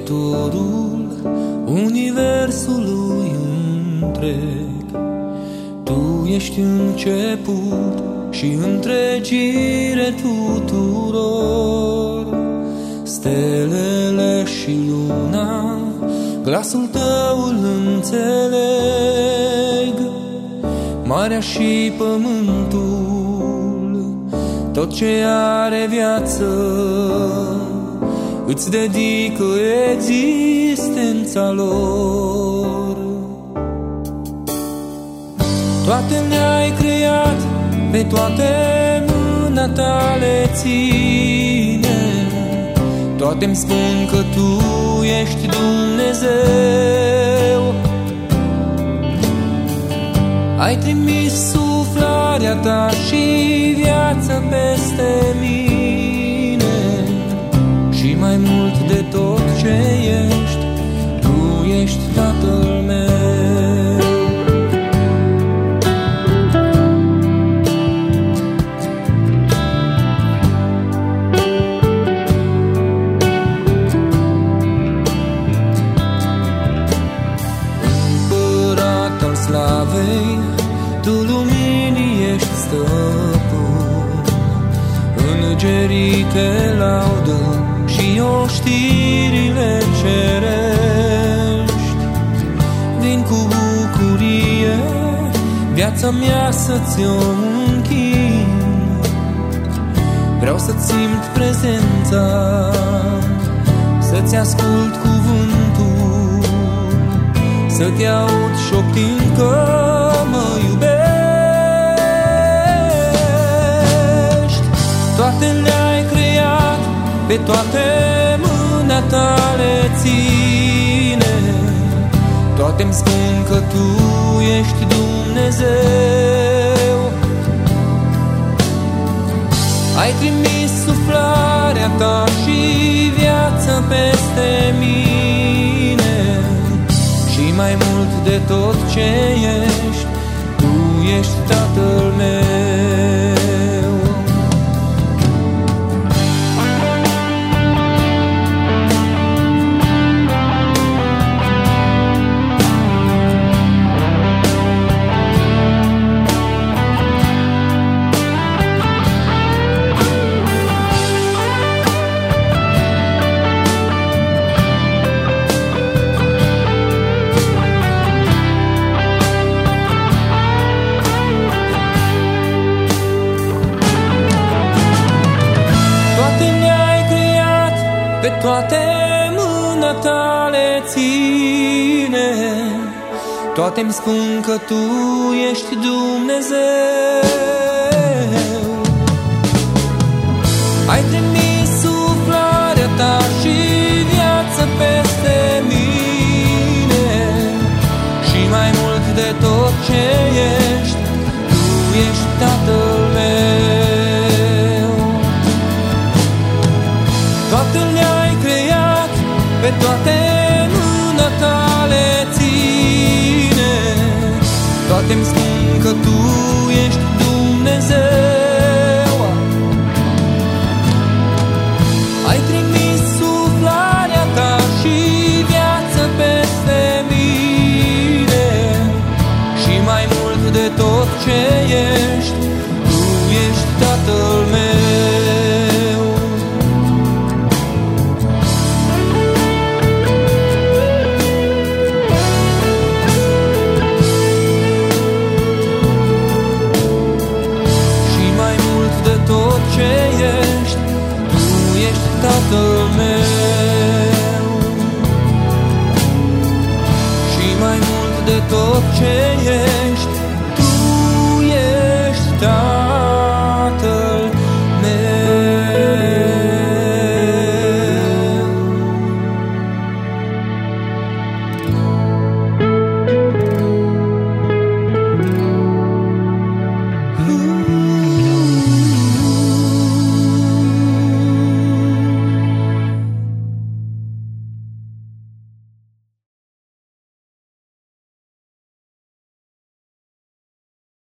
Creatorul universului întreg. Tu ești început și întregire tuturor. Stelele și luna glasul tău îl înțeleg. Marea și pământul, tot ce are viață, îți dedică existența lor. Toate le-ai creat, pe toate mâna ta le ține. Toate-mi spun că tu ești Dumnezeu. Ai trimis suflarea ta și viața peste mine. Și mai mult de tot ce ești, tu ești Tatăl meu. Împărat al slavei, tu luminii ești stăpân. Îngerii te laudă și oștirile cerești. Vin cu bucurie viața mea să-ți-o închin. Vreau să-ți simt prezența, să-ți ascult cuvântul, să te aud șoptind că mă iubești. Toate le-ai creat, pe toate mâna ta le ține. Toate-mi spun că tu ești Dumnezeu. Ai trimis suflarea ta și viața peste mine. Și mai mult de tot ce ești, tu ești Tatăl meu. Pe toate mâna ta le ține. Toate-mi spun că tu ești Dumnezeu. Ai trimis suflarea ta și viața peste mine. Și mai mult de tot ce ești, tu ești Tatăl meu. Toate le-ai creat, pe toate mâna ta le ține. Toate-mi spun că tu ești Dumnezeu. Ai trimis suflarea ta și viața peste mine. Și mai mult de tot ce ești, tu ești Tatăl meu. Tatăl meu. Și mai mult de tot ce ești,